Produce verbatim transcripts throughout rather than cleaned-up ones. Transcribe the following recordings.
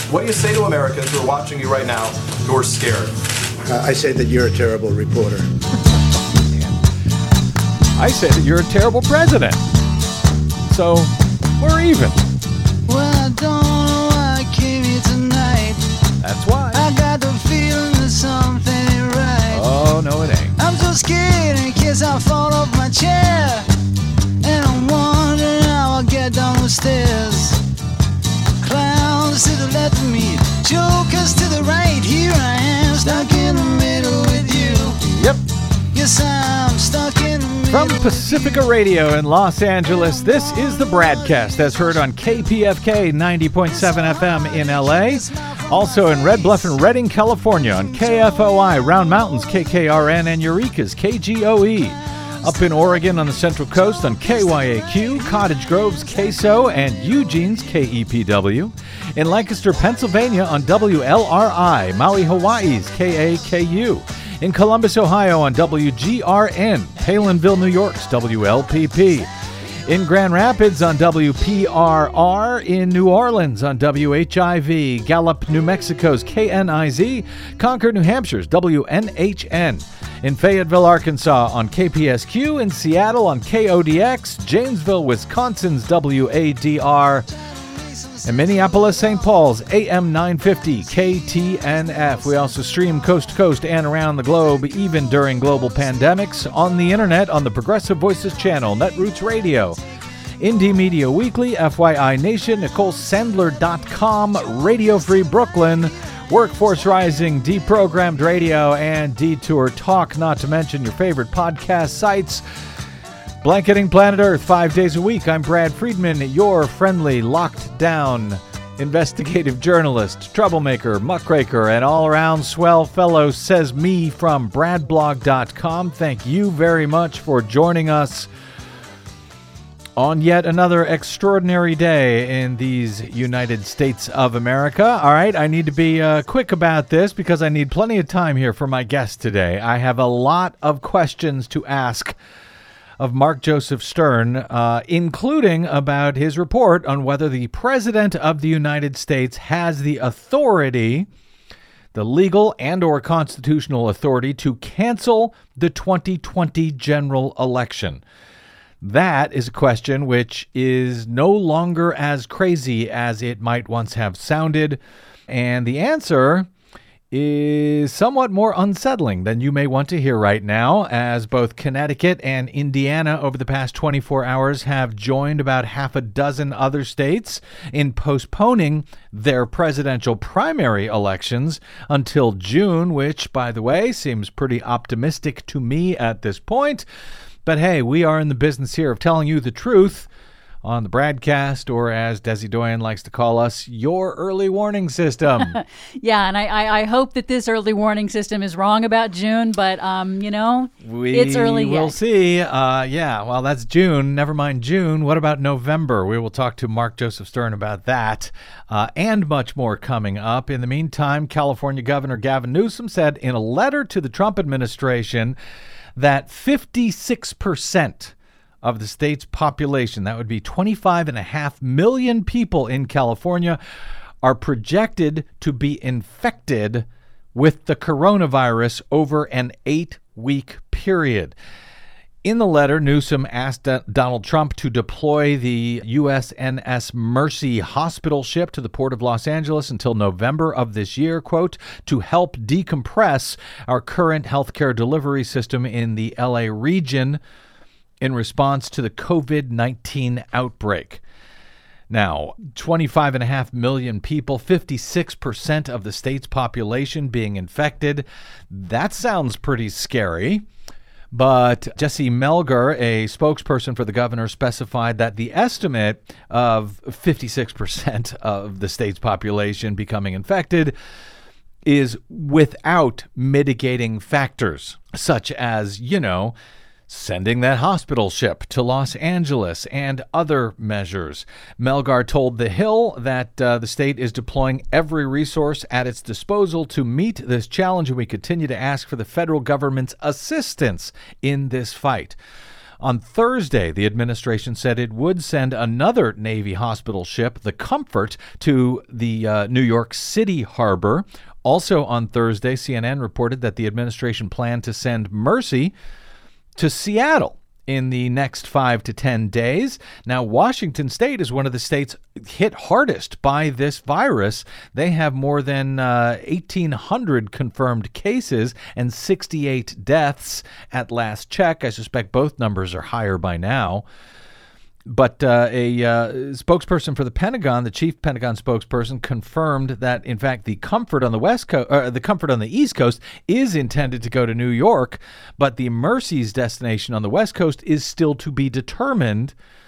What do you say to Americans who are watching you right now who are scared? Uh, I say that you're a terrible reporter. I say that you're a terrible president. So, we're even. Well, I don't know why I came here tonight. That's why. I got the feeling that something ain't right. Oh, no, it ain't. I'm so scared in case I fall off my chair. And I'm wondering how I'll get down the stairs. Clowns to the left of me, jokers to the right. Here I am, stuck in the middle with you. Yep. Yes, I'm stuck in the middle. From Pacifica Radio in Los Angeles, this is the Bradcast, as heard on K P F K ninety point seven F M in L A. Also in Red Bluff and Redding, California on K F O I, Round Mountains, K K R N, and Eureka's K G O E. Up in Oregon on the Central Coast on K Y A Q, Cottage Grove's K S O, and Eugene's K E P W. In Lancaster, Pennsylvania on W L R I, Maui, Hawaii's K A K U. In Columbus, Ohio on W G R N, Palinville, New York's W L P P. In Grand Rapids on W P R R, in New Orleans on W H I V, Gallup, New Mexico's K N I Z, Concord, New Hampshire's W N H N. In Fayetteville, Arkansas on K P S Q, in Seattle on K O D X, Janesville, Wisconsin's W A D R, and Minneapolis, Saint Paul's A M nine fifty K T N F. We also stream coast to coast and around the globe, even during global pandemics, on the internet on the Progressive Voices channel, Netroots Radio, Indie Media Weekly, F Y I Nation, Nicole Sandler dot com, Radio Free Brooklyn, Workforce Rising, Deprogrammed Radio, and Detour Talk, not to mention your favorite podcast sites. Blanketing Planet Earth five days a week. I'm Brad Friedman, your friendly, locked down, investigative journalist, troublemaker, muckraker, and all-around swell fellow, says me from brad blog dot com. Thank you very much for joining us on yet another extraordinary day in these United States of America. All right, I need to be uh, quick about this because I need plenty of time here for my guest today. I have a lot of questions to ask of Mark Joseph Stern, uh, including about his report on whether the President of the United States has the authority, the legal and or constitutional authority, to cancel the twenty twenty general election. That is a question which is no longer as crazy as it might once have sounded, and the answer is somewhat more unsettling than you may want to hear right now, as both Connecticut and Indiana over the past twenty-four hours have joined about half a dozen other states in postponing their presidential primary elections until June, which, by the way, seems pretty optimistic to me at this point. But hey, we are in the business here of telling you the truth on the Bradcast, or as Desi Doyen likes to call us, your early warning system. Yeah, and I, I, I hope that this early warning system is wrong about June, but, um, you know, we it's early We will yet. see. Uh, yeah, well, that's June. Never mind June. What about November? We will talk to Mark Joseph Stern about that uh, and much more coming up. In the meantime, California Governor Gavin Newsom said in a letter to the Trump administration that fifty-six percent of the state's population, that would be twenty-five and a half million people in California, are projected to be infected with the coronavirus over an eight-week period. In the letter, Newsom asked Donald Trump to deploy the U S N S Mercy hospital ship to the Port of Los Angeles until November of this year, quote, to help decompress our current healthcare delivery system in the L A region in response to the covid nineteen outbreak. Now, twenty-five and a half million people, fifty-six percent of the state's population being infected. That sounds pretty scary. But Jesse Melgar, a spokesperson for the governor, specified that the estimate of fifty-six percent of the state's population becoming infected is without mitigating factors, such as, you know, sending that hospital ship to Los Angeles and other measures. Melgar told The Hill that uh, the state is deploying every resource at its disposal to meet this challenge, and we continue to ask for the federal government's assistance in this fight. On Thursday, the administration said it would send another Navy hospital ship, the Comfort, to the uh, New York City harbor. Also on Thursday, C N N reported that the administration planned to send Mercy to Seattle in the next five to ten days. Now, Washington State is one of the states hit hardest by this virus. They have more than uh, eighteen hundred confirmed cases and sixty-eight deaths at last check. I suspect both numbers are higher by now. But uh, a uh, spokesperson for the Pentagon, the chief Pentagon spokesperson, confirmed that, in fact, the Comfort on the West Coast, uh, the Comfort on the East Coast, is intended to go to New York, but the Mercy's destination on the West Coast is still to be determined.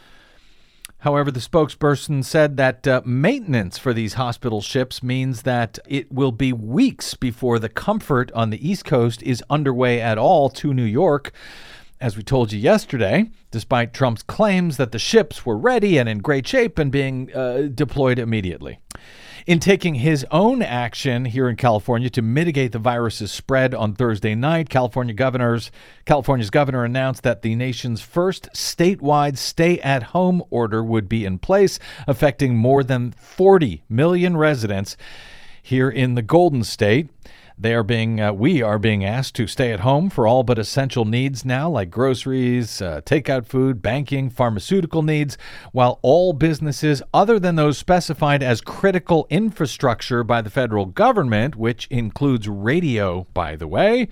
However, the spokesperson said that uh, maintenance for these hospital ships means that it will be weeks before the Comfort on the East Coast is underway at all to New York. As we told you yesterday, despite Trump's claims that the ships were ready and in great shape and being uh, deployed immediately. In taking his own action here in California to mitigate the virus's spread on Thursday night, California governors, California's governor announced that the nation's first statewide stay-at-home order would be in place, affecting more than forty million residents here in the Golden State. They are being, uh, we are being asked to stay at home for all but essential needs now, like groceries, uh, takeout food, banking, pharmaceutical needs, while all businesses other than those specified as critical infrastructure by the federal government, which includes radio, by the way.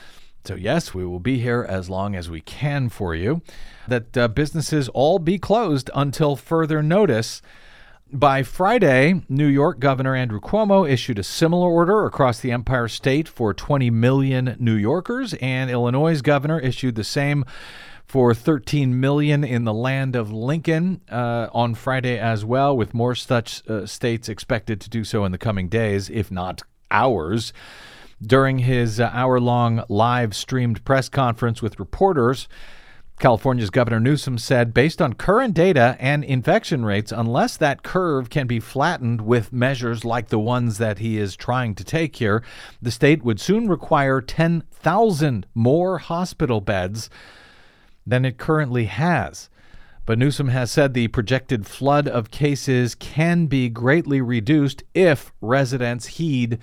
So yes, we will be here as long as we can for you. That uh, businesses all be closed until further notice. By Friday, New York Governor Andrew Cuomo issued a similar order across the Empire State for twenty million New Yorkers, and Illinois' governor issued the same for thirteen million in the land of Lincoln uh, on Friday as well, with more such uh, states expected to do so in the coming days, if not hours. During his uh, hour-long live-streamed press conference with reporters, California's Governor Newsom said, based on current data and infection rates, unless that curve can be flattened with measures like the ones that he is trying to take here, the state would soon require ten thousand more hospital beds than it currently has. But Newsom has said the projected flood of cases can be greatly reduced if residents heed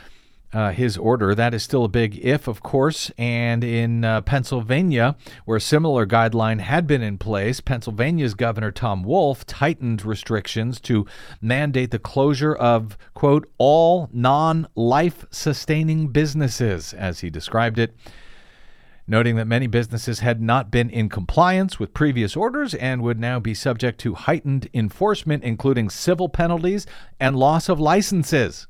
Uh, his order. That is still a big if, of course. And in uh, Pennsylvania, where a similar guideline had been in place, Pennsylvania's Governor Tom Wolf tightened restrictions to mandate the closure of, quote, all non-life-sustaining businesses, as he described it, noting that many businesses had not been in compliance with previous orders and would now be subject to heightened enforcement, including civil penalties and loss of licenses.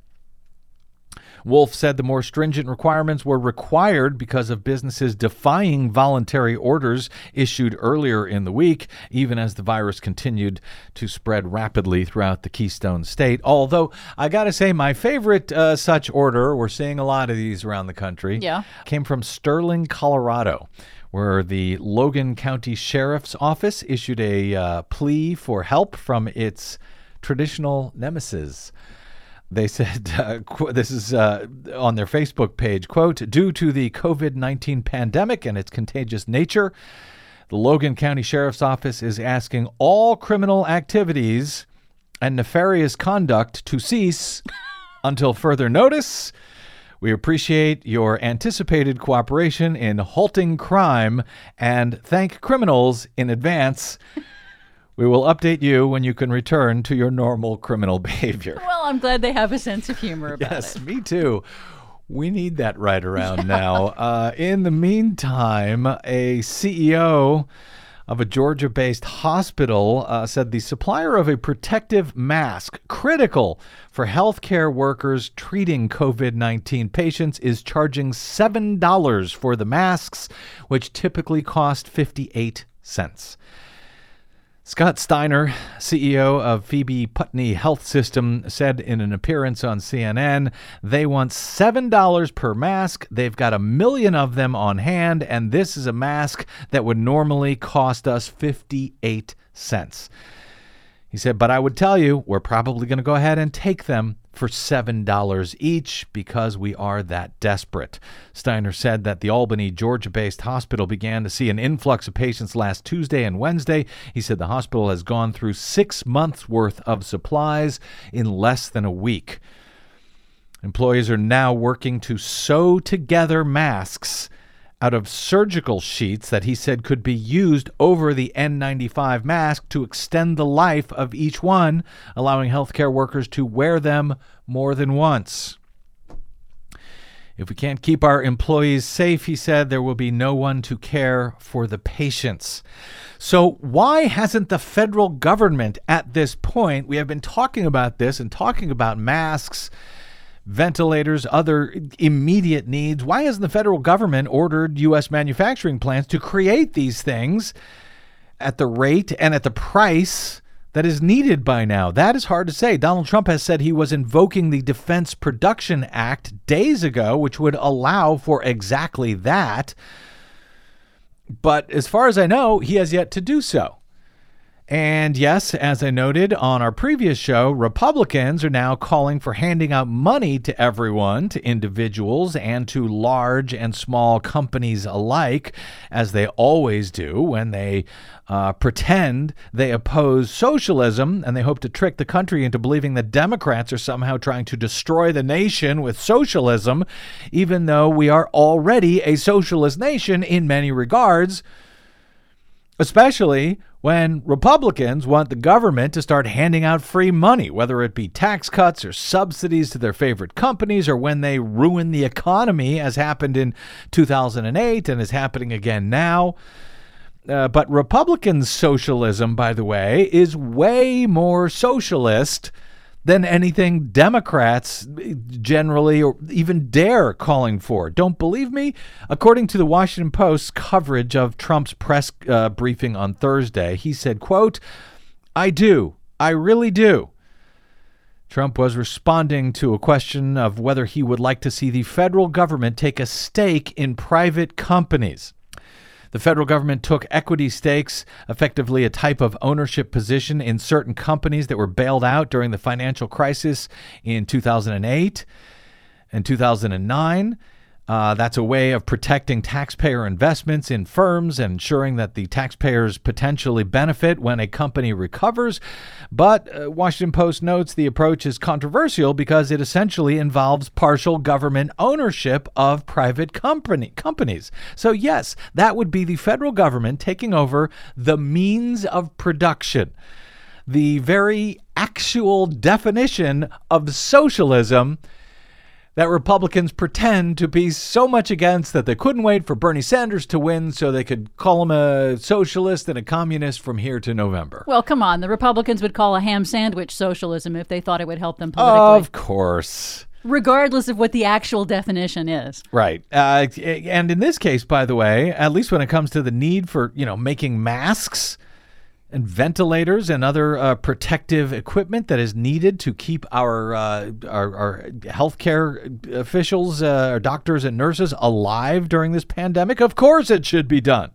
Wolf said the more stringent requirements were required because of businesses defying voluntary orders issued earlier in the week, even as the virus continued to spread rapidly throughout the Keystone State. Although, I got to say, my favorite uh, such order, we're seeing a lot of these around the country, yeah. came from Sterling, Colorado, where the Logan County Sheriff's Office issued a uh, plea for help from its traditional nemesis. They said, uh, qu- this is uh, on their Facebook page, quote, due to the covid nineteen pandemic and its contagious nature, the Logan County Sheriff's Office is asking all criminal activities and nefarious conduct to cease until further notice. We appreciate your anticipated cooperation in halting crime and thank criminals in advance. We will update you when you can return to your normal criminal behavior. Well, I'm glad they have a sense of humor about yes, it. Me too. We need that right around now. Uh, in the meantime, a C E O of a Georgia-based hospital uh, said the supplier of a protective mask critical for healthcare workers treating covid nineteen patients is charging seven dollars for the masks, which typically cost fifty-eight cents. Scott Steiner, C E O of Phoebe Putney Health System, said in an appearance on C N N, they want seven dollars per mask. They've got a million of them on hand, and this is a mask that would normally cost us fifty-eight cents. He said, but I would tell you, we're probably going to go ahead and take them for seven dollars each because we are that desperate. Steiner said that the Albany, Georgia-based hospital began to see an influx of patients last Tuesday and Wednesday. He said the hospital has gone through six months' worth of supplies in less than a week. Employees are now working to sew together masks out of surgical sheets that he said could be used over the N ninety-five mask to extend the life of each one, allowing healthcare workers to wear them more than once. If we can't keep our employees safe, he said, there will be no one to care for the patients. So why hasn't the federal government at this point, we have been talking about this and talking about masks, ventilators, other immediate needs. Why hasn't the federal government ordered U S manufacturing plants to create these things at the rate and at the price that is needed by now? That is hard to say. Donald Trump has said he was invoking the Defense Production Act days ago, which would allow for exactly that. But as far as I know, he has yet to do so. And yes, as I noted on our previous show, Republicans are now calling for handing out money to everyone, to individuals and to large and small companies alike, as they always do when they uh, pretend they oppose socialism, and they hope to trick the country into believing that Democrats are somehow trying to destroy the nation with socialism, even though we are already a socialist nation in many regards, especially when Republicans want the government to start handing out free money, whether it be tax cuts or subsidies to their favorite companies, or when they ruin the economy, as happened in two thousand eight and is happening again now. Uh, but Republican socialism, by the way, is way more socialist than anything Democrats generally or even dare calling for. Don't believe me? According to the Washington Post's coverage of Trump's press uh, briefing on Thursday, he said, quote, "I do. I really do." Trump was responding to a question of whether he would like to see the federal government take a stake in private companies. The federal government took equity stakes, effectively a type of ownership position in certain companies that were bailed out during the financial crisis in two thousand eight and two thousand nine. Uh, that's a way of protecting taxpayer investments in firms and ensuring that the taxpayers potentially benefit when a company recovers. But uh, Washington Post notes the approach is controversial because it essentially involves partial government ownership of private company companies. So yes, that would be the federal government taking over the means of production, the very actual definition of socialism that Republicans pretend to be so much against that they couldn't wait for Bernie Sanders to win so they could call him a socialist and a communist from here to November. Well, come on. The Republicans would call a ham sandwich socialism if they thought it would help them politically. Of course. Regardless of what the actual definition is. Right. Uh, and in this case, by the way, at least when it comes to the need for, you know, making masks and ventilators and other uh, protective equipment that is needed to keep our uh, our, our healthcare officials, uh, our doctors and nurses alive during this pandemic. Of course it should be done.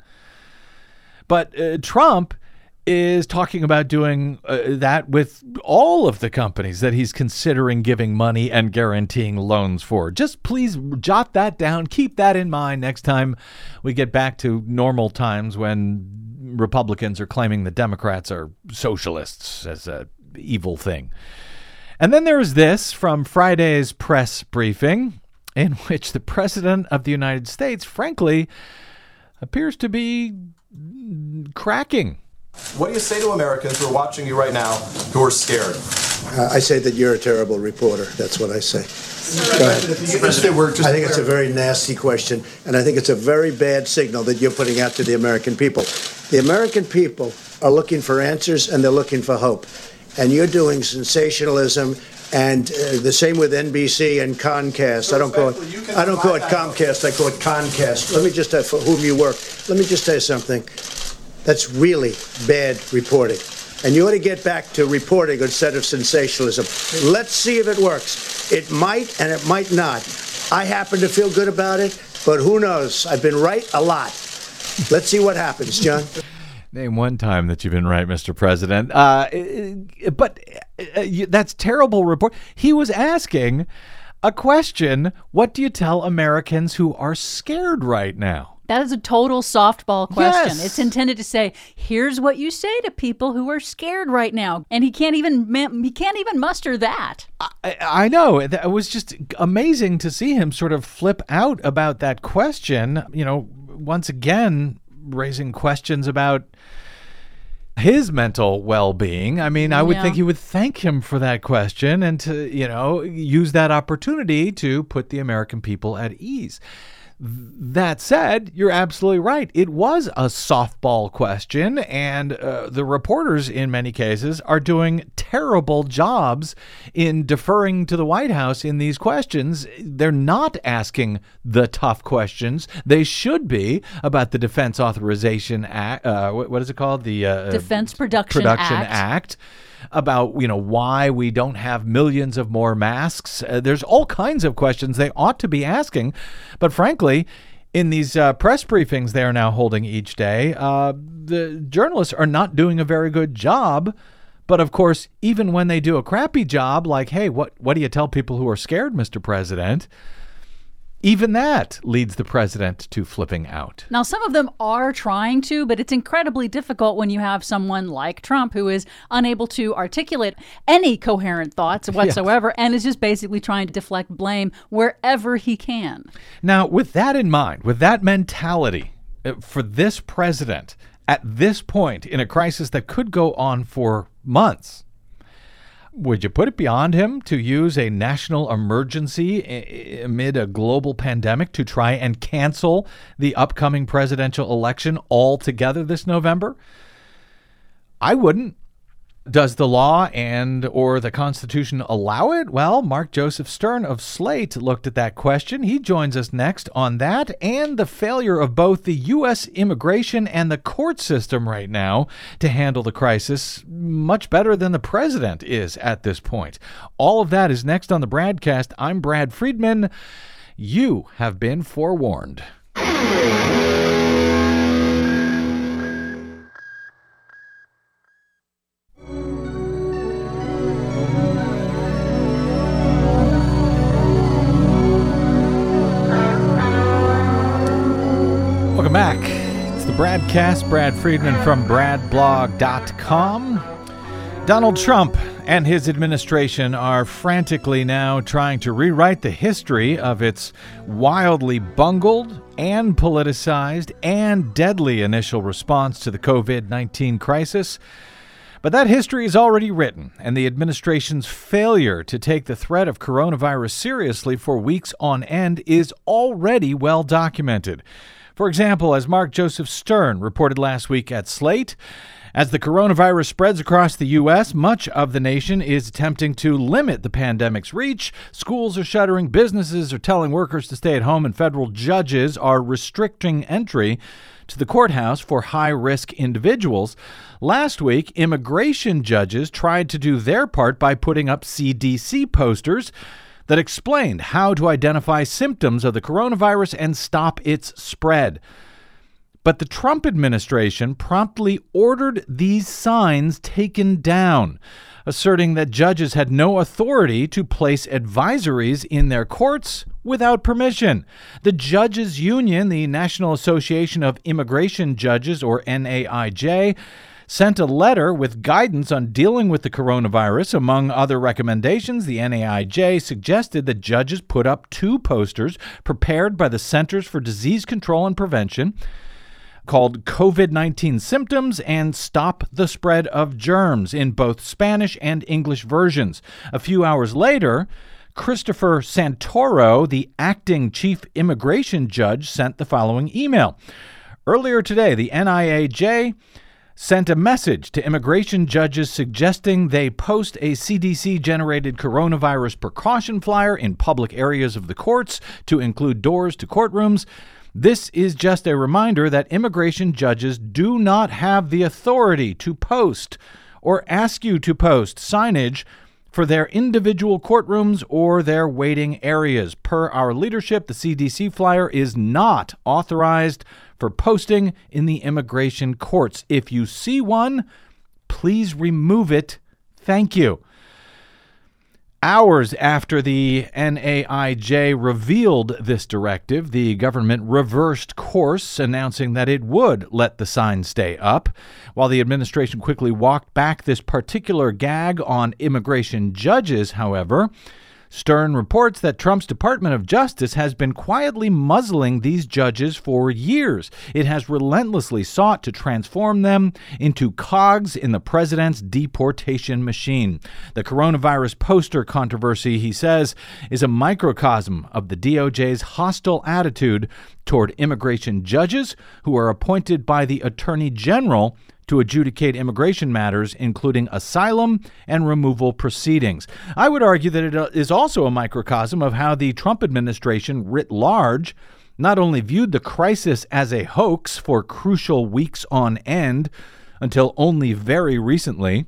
But uh, Trump is talking about doing uh, that with all of the companies that he's considering giving money and guaranteeing loans for. Just please jot that down. Keep that in mind next time we get back to normal times when Republicans are claiming the Democrats are socialists as a evil thing. And then there is this from Friday's press briefing, in which the President of the United States, frankly, appears to be cracking. What do you say to Americans who are watching you right now who are scared? Uh, I say that you're a terrible reporter. That's what I say. Go ahead. I think it's a very nasty question, and I think it's a very bad signal that you're putting out to the American people. The American people are looking for answers, and they're looking for hope. And you're doing sensationalism, and uh, the same with N B C and Comcast. I don't call it. I don't call it Comcast. I call it Concast. Let me just uh, for whom you work. Let me just tell you something. That's really bad reporting. And you ought to get back to reporting instead of sensationalism. Let's see if it works. It might and it might not. I happen to feel good about it, but who knows? I've been right a lot. Let's see what happens, John. Name one time that you've been right, Mister President. Uh, but uh, you, that's terrible report. He was asking a question, what do you tell Americans who are scared right now? That is a total softball question. Yes. It's intended to say, here's what you say to people who are scared right now. And he can't even he can't even muster that. I, I know. It was just amazing to see him sort of flip out about that question, you know, once again raising questions about his mental well-being. I mean, I would Yeah. think he would thank him for that question and to, you know, use that opportunity to put the American people at ease. That said, you're absolutely right. It was a softball question, and uh, the reporters, in many cases, are doing terrible jobs in deferring to the White House in these questions. They're not asking the tough questions. They should be about the Defense Authorization Act. Uh, what, what is it called? The uh, Defense Production, Production Act. Act. About, you know, why we don't have millions of more masks. Uh, there's all kinds of questions they ought to be asking. But frankly, in these uh, press briefings they are now holding each day, uh, the journalists are not doing a very good job. But of course, even when they do a crappy job, like, hey, what, what do you tell people who are scared, Mister President? Even that leads the president to flipping out. Now, some of them are trying to, but it's incredibly difficult when you have someone like Trump who is unable to articulate any coherent thoughts whatsoever yes. and is just basically trying to deflect blame wherever he can. Now, with that in mind, with that mentality for this president at this point in a crisis that could go on for months, would you put it beyond him to use a national emergency amid a global pandemic to try and cancel the upcoming presidential election altogether this November? I wouldn't. Does the law and or the Constitution allow it? Well, Mark Joseph Stern of Slate looked at that question. He joins us next on that and the failure of both the U S immigration and the court system right now to handle the crisis much better than the president is at this point. All of that is next on the Bradcast. I'm Brad Friedman. You have been forewarned. Welcome back. It's the Bradcast. Brad Friedman from brad blog dot com. Donald Trump and his administration are frantically now trying to rewrite the history of its wildly bungled and politicized and deadly initial response to the covid nineteen crisis. But that history is already written, and the administration's failure to take the threat of coronavirus seriously for weeks on end is already well documented. For example, as Mark Joseph Stern reported last week at Slate, as the coronavirus spreads across the U S, much of the nation is attempting to limit the pandemic's reach. Schools are shuttering, businesses are telling workers to stay at home, and federal judges are restricting entry to the courthouse for high-risk individuals. Last week, immigration judges tried to do their part by putting up C D C posters that explained how to identify symptoms of the coronavirus and stop its spread. But the Trump administration promptly ordered these signs taken down, asserting that judges had no authority to place advisories in their courts without permission. The Judges Union, the National Association of Immigration Judges, or N A I J, sent a letter with guidance on dealing with the coronavirus. Among other recommendations, the N A I J suggested that judges put up two posters prepared by the Centers for Disease Control and Prevention called covid nineteen Symptoms and Stop the Spread of Germs in both Spanish and English versions. A few hours later, Christopher Santoro, the acting chief immigration judge, sent the following email. Earlier today, the N I A J sent a message to immigration judges suggesting they post a C D C-generated coronavirus precaution flyer in public areas of the courts to include doors to courtrooms. This is just a reminder that immigration judges do not have the authority to post or ask you to post signage for their individual courtrooms or their waiting areas. Per our leadership, the C D C flyer is not authorized for posting in the immigration courts. If you see one, please remove it. Thank you. Hours after the N A I J revealed this directive, the government reversed course, announcing that it would let the sign stay up. While the administration quickly walked back this particular gag on immigration judges, however, Stern reports that Trump's Department of Justice has been quietly muzzling these judges for years. It has relentlessly sought to transform them into cogs in the president's deportation machine. The coronavirus poster controversy, he says, is a microcosm of the D O J's hostile attitude toward immigration judges who are appointed by the Attorney General to adjudicate immigration matters, including asylum and removal proceedings. I would argue that it is also a microcosm of how the Trump administration writ large not only viewed the crisis as a hoax for crucial weeks on end until only very recently,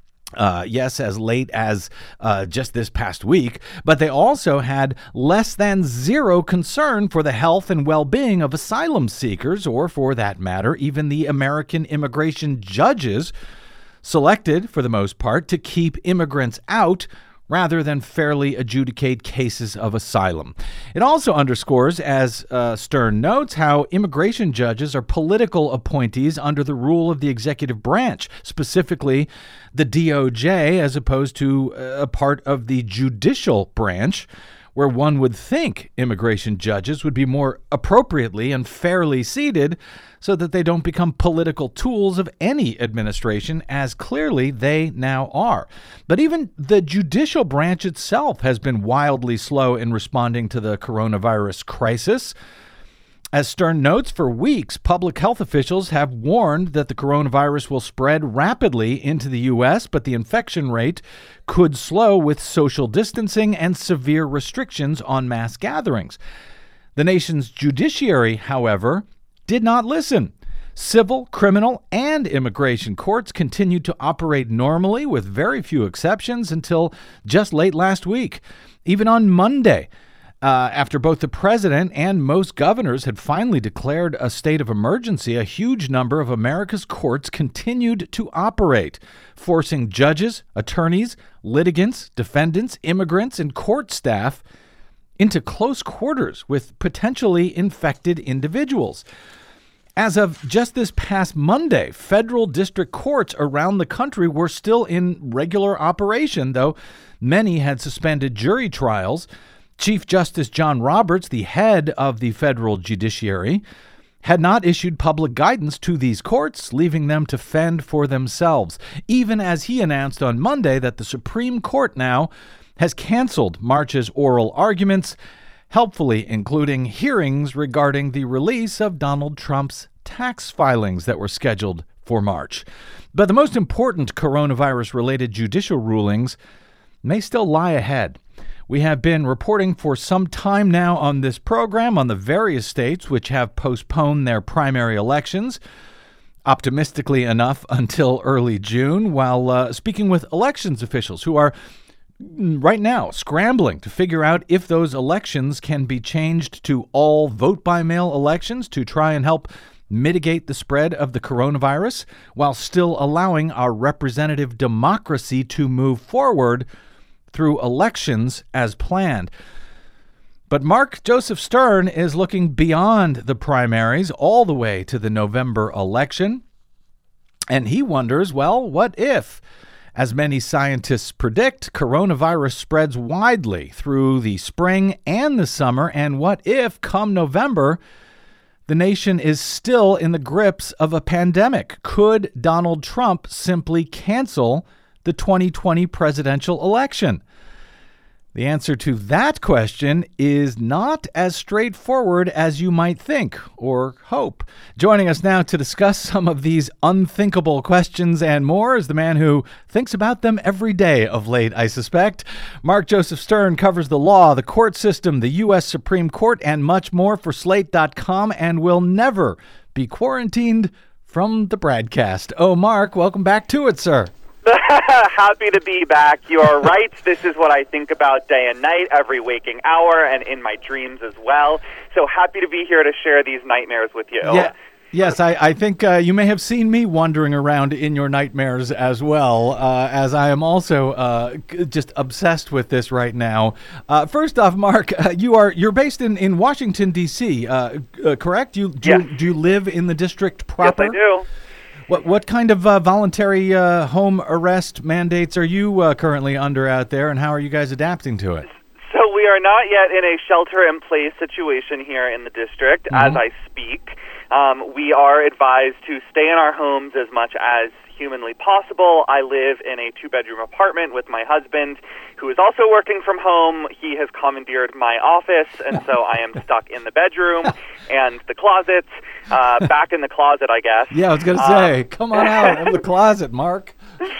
Uh, yes, as late as uh, just this past week, but they also had less than zero concern for the health and well-being of asylum seekers, or for that matter, even the American immigration judges selected, for the most part, to keep immigrants out rather than fairly adjudicate cases of asylum. It also underscores, as uh, Stern notes, how immigration judges are political appointees under the rule of the executive branch, specifically the D O J, as opposed to a part of the judicial branch, where one would think immigration judges would be more appropriately and fairly seated so that they don't become political tools of any administration, as clearly they now are. But even the judicial branch itself has been wildly slow in responding to the coronavirus crisis. As Stern notes, for weeks, public health officials have warned that the coronavirus will spread rapidly into the U S, but the infection rate could slow with social distancing and severe restrictions on mass gatherings. The nation's judiciary, however, did not listen. Civil, criminal, and immigration courts continued to operate normally with very few exceptions until just late last week. Even on Monday, Uh, after both the president and most governors had finally declared a state of emergency, a huge number of America's courts continued to operate, forcing judges, attorneys, litigants, defendants, immigrants, and court staff into close quarters with potentially infected individuals. As of just this past Monday, federal district courts around the country were still in regular operation, though many had suspended jury trials. Chief Justice John Roberts, the head of the federal judiciary, had not issued public guidance to these courts, leaving them to fend for themselves, even as he announced on Monday that the Supreme Court now has canceled March's oral arguments, helpfully including hearings regarding the release of Donald Trump's tax filings that were scheduled for March. But the most important coronavirus-related judicial rulings may still lie ahead. We have been reporting for some time now on this program on the various states which have postponed their primary elections, optimistically enough until early June, while uh, speaking with elections officials who are right now scrambling to figure out if those elections can be changed to all vote-by-mail elections to try and help mitigate the spread of the coronavirus while still allowing our representative democracy to move forward through elections as planned. But Mark Joseph Stern is looking beyond the primaries all the way to the November election. And he wonders, well, what if, as many scientists predict, coronavirus spreads widely through the spring and the summer? And what if, come November, the nation is still in the grips of a pandemic? Could Donald Trump simply cancel the twenty twenty presidential election? The answer to that question is not as straightforward as you might think or hope. Joining us now to discuss some of these unthinkable questions and more is the man who thinks about them every day of late, I suspect. Mark Joseph Stern covers the law, the court system, the U S Supreme Court, and much more for Slate dot com, and will never be quarantined from the broadcast. Oh, Mark, welcome back to it, sir. Happy to be back. You are right. This is what I think about day and night, every waking hour, and in my dreams as well. So happy to be here to share these nightmares with you. Yeah. Yes, I, I think uh, you may have seen me wandering around in your nightmares as well, uh, as I am also uh, just obsessed with this right now. Uh, first off, Mark, uh, you are you're based in, in Washington, D C, uh, uh, correct? You, do, Yes. you, do you live in the district proper? Yes, I do. What what kind of uh, voluntary uh, home arrest mandates are you uh, currently under out there, and how are you guys adapting to it? So we are not yet in a shelter-in-place situation here in the district Mm-hmm. as I speak. Um, we are advised to stay in our homes as much as humanly possible. I live in a two-bedroom apartment with my husband, who is also working from home. He has commandeered my office, and so I am stuck in the bedroom and the closet, uh, back in the closet, I guess. Yeah, I was going to say, um, come on out of the closet, Mark.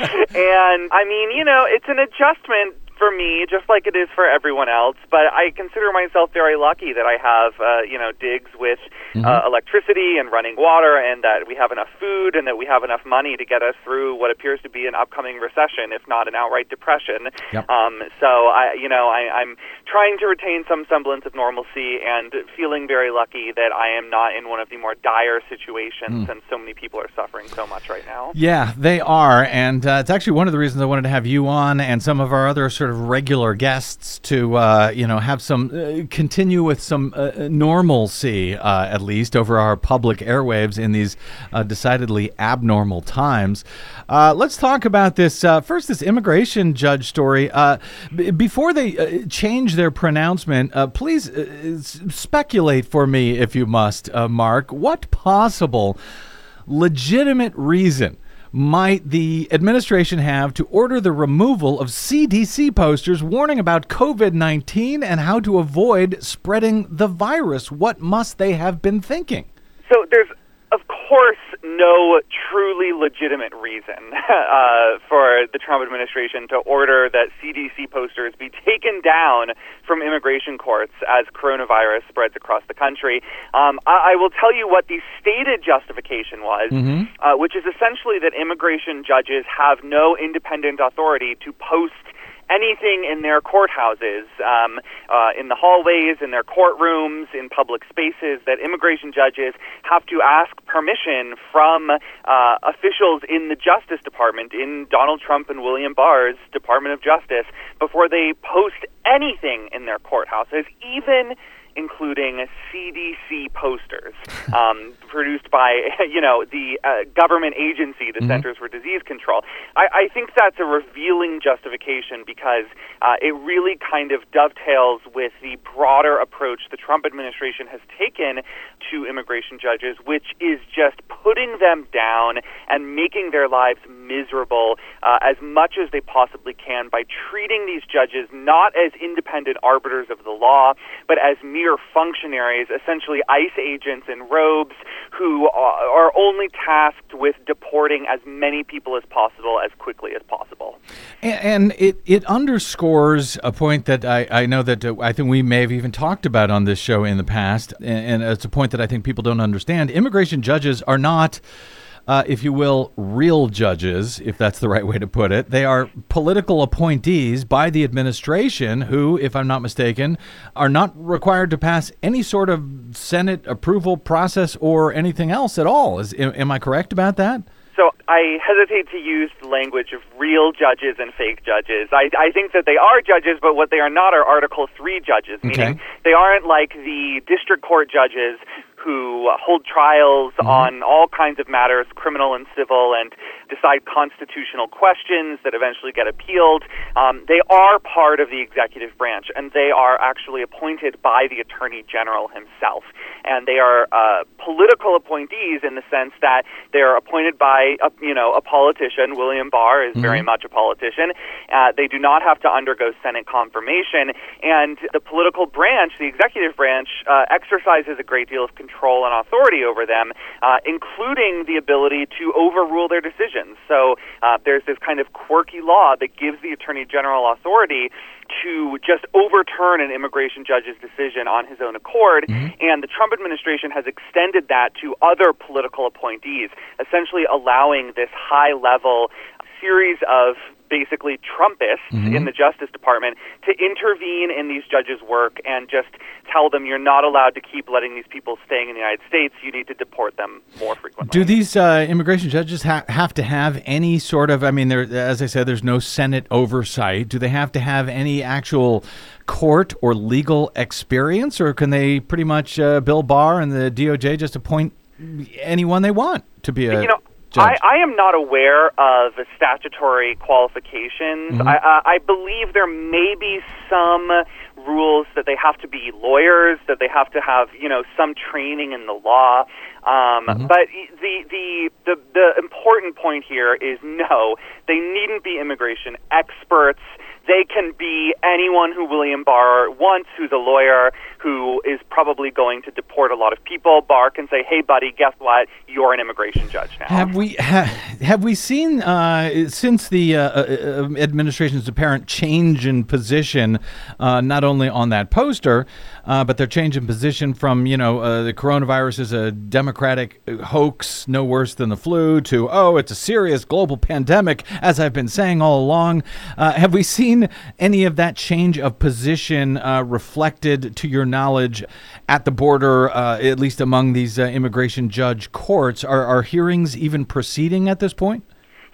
And, I mean, you know, it's an adjustment for me, just like it is for everyone else, but I consider myself very lucky that I have, uh, you know, digs with Mm-hmm. uh, electricity and running water, and that we have enough food, and that we have enough money to get us through what appears to be an upcoming recession, if not an outright depression. Yep. Um, so, I, you know, I, I'm trying to retain some semblance of normalcy and feeling very lucky that I am not in one of the more dire situations, Mm. and so many people are suffering so much right now. Yeah, they are, and uh, it's actually one of the reasons I wanted to have you on and some of our other sort of regular guests to, uh, you know, have some uh, continue with some uh, normalcy, uh, at least over our public airwaves in these uh, decidedly abnormal times. Uh, let's talk about this uh, first. This immigration judge story. Uh, b- before they uh, change their pronouncement, uh, please uh, s- speculate for me, if you must, uh, Mark. What possible legitimate reason might the administration have to order the removal of C D C posters warning about COVID nineteen and how to avoid spreading the virus? What must they have been thinking? So there's, of course, no truly legitimate reason uh, for the Trump administration to order that C D C posters be taken down from immigration courts as coronavirus spreads across the country. Um, I, I will tell you what the stated justification was, Mm-hmm. uh, which is essentially that immigration judges have no independent authority to post anything in their courthouses, um, uh, in the hallways, in their courtrooms, in public spaces, that immigration judges have to ask permission from uh, officials in the Justice Department, in Donald Trump and William Barr's Department of Justice, before they post anything in their courthouses, even including C D C posters um, produced by, you know, the uh, government agency, the Mm-hmm. Centers for Disease Control. I, I think that's a revealing justification because uh, it really kind of dovetails with the broader approach the Trump administration has taken to immigration judges, which is just putting them down and making their lives miserable uh, as much as they possibly can by treating these judges not as independent arbiters of the law, but as mere functionaries, essentially ICE agents in robes who are only tasked with deporting as many people as possible as quickly as possible. And, and it, it underscores a point that I, I know that uh, I think we may have even talked about on this show in the past, and, and it's a point that I think people don't understand. Immigration judges are not, Uh, if you will, real judges, if that's the right way to put it. They are political appointees by the administration who, if I'm not mistaken, are not required to pass any sort of Senate approval process or anything else at all. Is, am I correct about that? So I hesitate to use the language of real judges and fake judges. I, I think that they are judges, but what they are not are Article three judges, meaning Okay. they aren't like the district court judges who hold trials Mm-hmm. on all kinds of matters, criminal and civil, and decide constitutional questions that eventually get appealed. Um, they are part of the executive branch, and they are actually appointed by the Attorney General himself. And they are uh, political appointees in the sense that they are appointed by, a, you know, a politician. William Barr is very much a politician. Uh, they do not have to undergo Senate confirmation, and the political branch, the executive branch, uh, exercises a great deal of control and authority over them, uh, including the ability to overrule their decisions. So uh, there's this kind of quirky law that gives the Attorney General authority to just overturn an immigration judge's decision on his own accord, mm-hmm. and the Trump administration has extended that to other political appointees, essentially allowing this high-level series of basically Trumpists mm-hmm. in the Justice Department to intervene in these judges' work and just tell them you're not allowed to keep letting these people staying in the United States. You need to deport them more frequently. Do these uh, immigration judges ha- have to have any sort of, I mean, there, as I said, there's no Senate oversight. Do they have to have any actual court or legal experience, or can they pretty much, uh, Bill Barr and the D O J just appoint anyone they want to be a you know, judge? I, I am not aware of the statutory qualifications. Mm-hmm. I, uh, I believe there may be some rules that they have to be lawyers, that they have to have, you know, some training in the law. Um, mm-hmm. But the, the the the important point here is no, they needn't be immigration experts. They can be anyone who William Barr wants, who's a lawyer, who is probably going to deport a lot of people. Barr can say, hey, buddy, guess what? You're an immigration judge now. Have we ha, have we seen, uh, since the uh, uh, administration's apparent change in position, uh, not only on that poster, uh, but their change in position from, you know, uh, the coronavirus is a Democratic hoax, no worse than the flu, to, oh, it's a serious global pandemic, as I've been saying all along. Uh, have we seen any of that change of position uh, reflected, to your knowledge, at the border, uh, at least among these uh, immigration judge courts? Are, are hearings even proceeding at this point?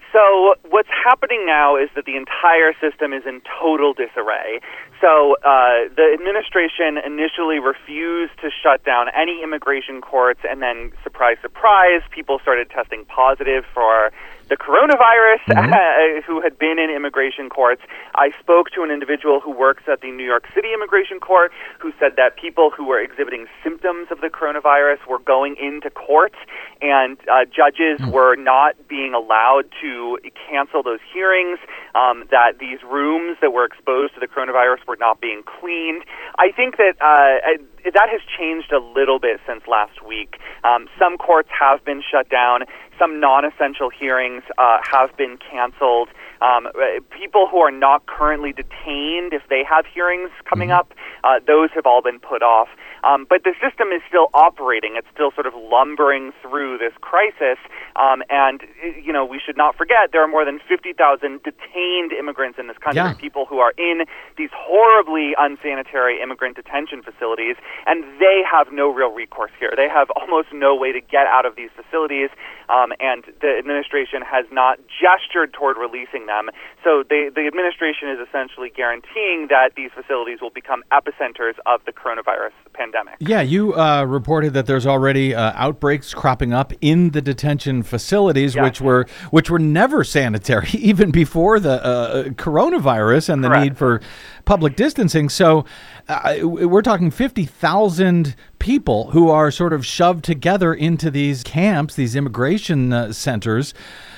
So what's happening now is that the entire system is in total disarray. So uh, the administration initially refused to shut down any immigration courts, and then, surprise, surprise, people started testing positive for the coronavirus mm-hmm. uh, who had been in immigration courts. I spoke to an individual who works at the New York City Immigration Court who said that people who were exhibiting symptoms of the coronavirus were going into court, and uh, judges mm-hmm. were not being allowed to cancel those hearings, um, that these rooms that were exposed to the coronavirus were not being cleaned. I think that uh, that has changed a little bit since last week. Um, some courts have been shut down. Some non-essential hearings uh, have been canceled. Um, people who are not currently detained, if they have hearings coming mm-hmm. up, uh, those have all been put off. Um, but the system is still operating. It's still sort of lumbering through this crisis. Um, and, you know, we should not forget there are more than fifty thousand detained immigrants in this country, yeah. people who are in these horribly unsanitary immigrant detention facilities, and they have no real recourse here. They have almost no way to get out of these facilities, um, and the administration has not gestured toward releasing them. So they, the administration is essentially guaranteeing that these facilities will become epicenters of the coronavirus pandemic. Yeah, you uh, reported that there's already uh, outbreaks cropping up in the detention facilities, yes. which were which were never sanitary, even before the uh, coronavirus and the Correct. need for public distancing. So uh, we're talking fifty thousand people who are sort of shoved together into these camps, these immigration uh, centers.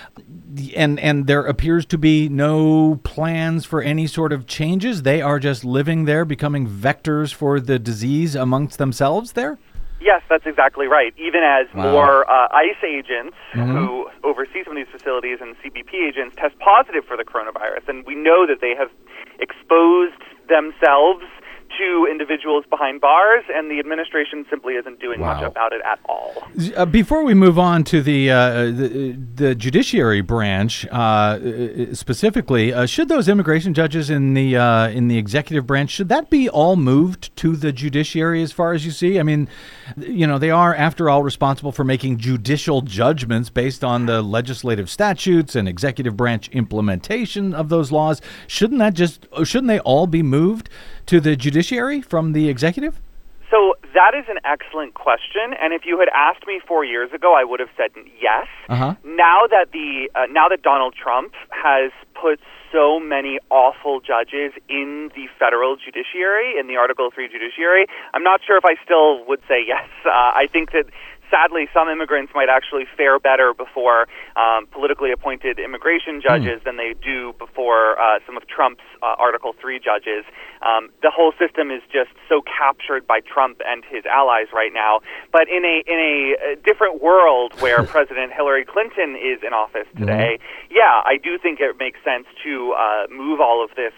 And and there appears to be no plans for any sort of changes. They are just living there, becoming vectors for the disease amongst themselves there? Yes, that's exactly right. Even as wow. more uh, ICE agents mm-hmm. who oversee some of these facilities and C B P agents test positive for the coronavirus, and we know that they have exposed themselves to individuals behind bars, and the administration simply isn't doing wow. much about it at all. Uh, before we move on to the uh, the, the judiciary branch uh, specifically, uh, should those immigration judges in the uh, in the executive branch, should that be all moved to the judiciary as far as you see? I mean, you know, they are, after all, responsible for making judicial judgments based on the legislative statutes and executive branch implementation of those laws. Shouldn't that just, shouldn't they all be moved to the judiciary from the executive? So that is an excellent question, and if you had asked me four years ago, I would have said yes. Uh-huh. Now that the uh, now that Donald Trump has put so many awful judges in the federal judiciary, in the Article three judiciary, I'm not sure if I still would say yes. Uh, I think that sadly, some immigrants might actually fare better before um, politically appointed immigration judges mm. than they do before uh, some of Trump's uh, Article three judges. Um, the whole system is just so captured by Trump and his allies right now. But in a in a, a different world where President Hillary Clinton is in office today, mm. yeah, I do think it makes sense to uh, move all of this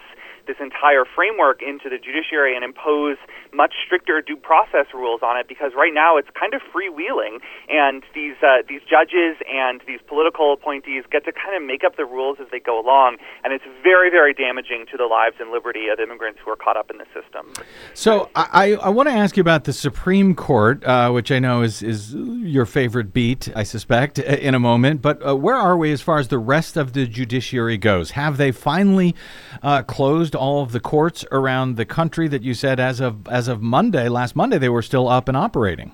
this entire framework into the judiciary and impose much stricter due process rules on it, because right now it's kind of freewheeling, and these uh, these judges and these political appointees get to kind of make up the rules as they go along, and it's very, very damaging to the lives and liberty of immigrants who are caught up in the system. So I, I want to ask you about the Supreme Court, uh, which I know is, is your favorite beat, I suspect, in a moment. But uh, where are we as far as the rest of the judiciary goes? Have they finally uh, closed all of the courts around the country that you said as of as of Monday, last Monday, they were still up and operating?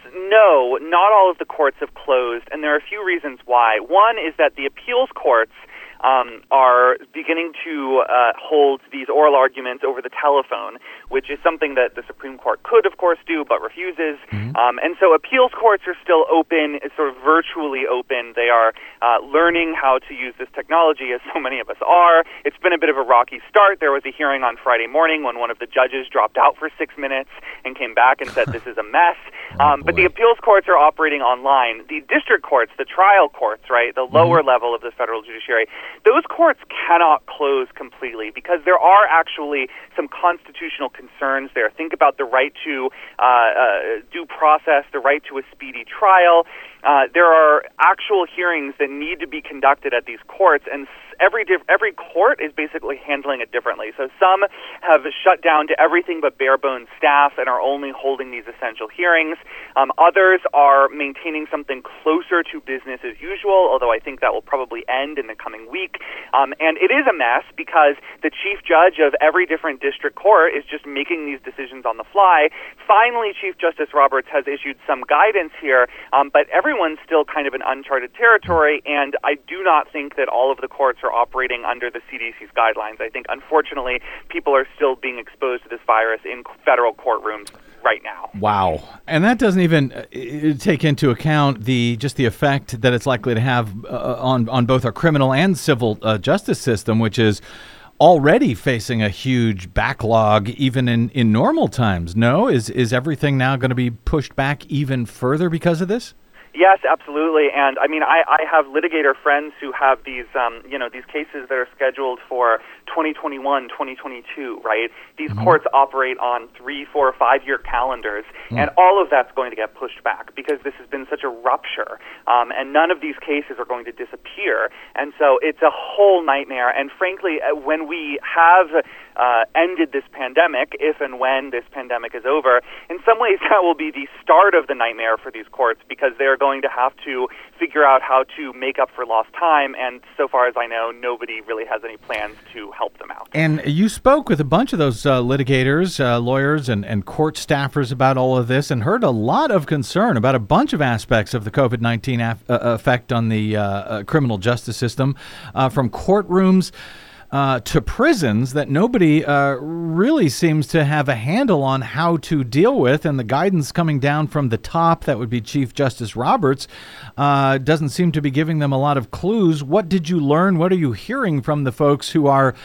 No, not all of the courts have closed, and there are a few reasons why. One is that the appeals courts Um, are beginning to uh, hold these oral arguments over the telephone, which is something that the Supreme Court could, of course, do, but refuses. Mm-hmm. Um, and so appeals courts are still open, sort of virtually open. They are uh, learning how to use this technology, as so many of us are. It's been a bit of a rocky start. There was a hearing on Friday morning when one of the judges dropped out for six minutes and came back and said this is a mess. Um, oh, but the appeals courts are operating online. The district courts, the trial courts, right, the lower mm-hmm. level of the federal judiciary, those courts cannot close completely because there are actually some constitutional concerns there. Think about the right to uh, uh, due process, the right to a speedy trial. Uh, there are actual hearings that need to be conducted at these courts, and every diff- every court is basically handling it differently. So some have shut down to everything but bare-bones staff and are only holding these essential hearings. Um, others are maintaining something closer to business as usual, although I think that will probably end in the coming week. Um, and it is a mess because the chief judge of every different district court is just making these decisions on the fly. Finally, Chief Justice Roberts has issued some guidance here, um, but everyone's still kind of in uncharted territory, and I do not think that all of the courts are operating under the C D C's guidelines. I think, unfortunately, people are still being exposed to this virus in federal courtrooms right now. Wow. And that doesn't even uh, take into account the just the effect that it's likely to have uh, on, on both our criminal and civil uh, justice system, which is already facing a huge backlog even in, in normal times. No? Is, is everything now going to be pushed back even further because of this? Yes, absolutely. And I mean, I, I have litigator friends who have these, um, you know, these cases that are scheduled for twenty twenty-one, twenty twenty-two, right? These mm-hmm. courts operate on three, four, five-year calendars, mm. and all of that's going to get pushed back because this has been such a rupture, um, and none of these cases are going to disappear. And so it's a whole nightmare. And frankly, when we have uh, ended this pandemic, if and when this pandemic is over, in some ways that will be the start of the nightmare for these courts because they're going to have to figure out how to make up for lost time, and so far as I know, nobody really has any plans to help them out. And you spoke with a bunch of those uh, litigators, uh, lawyers, and, and court staffers about all of this and heard a lot of concern about a bunch of aspects of the COVID nineteen af- uh, effect on the uh, uh, criminal justice system, uh, from courtrooms Uh, to prisons that nobody uh, really seems to have a handle on how to deal with, and the guidance coming down from the top, that would be Chief Justice Roberts, uh, doesn't seem to be giving them a lot of clues. What did you learn? What are you hearing from the folks who are,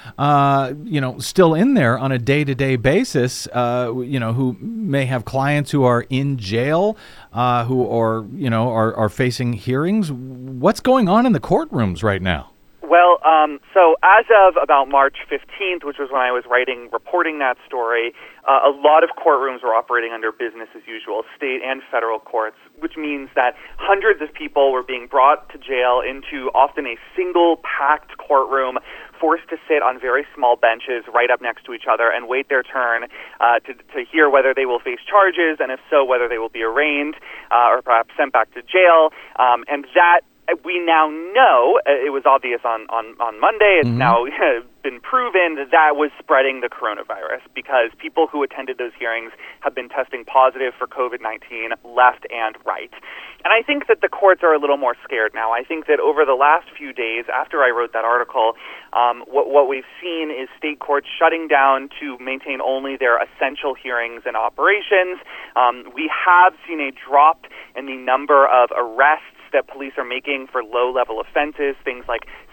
uh, you know, still in there on a day-to-day basis, uh, you know, who may have clients who are in jail, uh, who are, you know, are, are facing hearings? What's going on in the courtrooms right now? Well, um, so as of about March fifteenth, which was when I was writing, reporting that story, uh, a lot of courtrooms were operating under business as usual, state and federal courts, which means that hundreds of people were being brought to jail into often a single packed courtroom, forced to sit on very small benches right up next to each other and wait their turn uh, to, to hear whether they will face charges, and if so, whether they will be arraigned uh, or perhaps sent back to jail. Um, and that we now know, it was obvious on, on, on Monday, it's mm-hmm. now been proven that that was spreading the coronavirus because people who attended those hearings have been testing positive for COVID nineteen left and right. And I think that the courts are a little more scared now. I think that over the last few days, after I wrote that article, um, what, what we've seen is state courts shutting down to maintain only their essential hearings and operations. Um, we have seen a drop in the number of arrests that police are making for low-level offenses, things like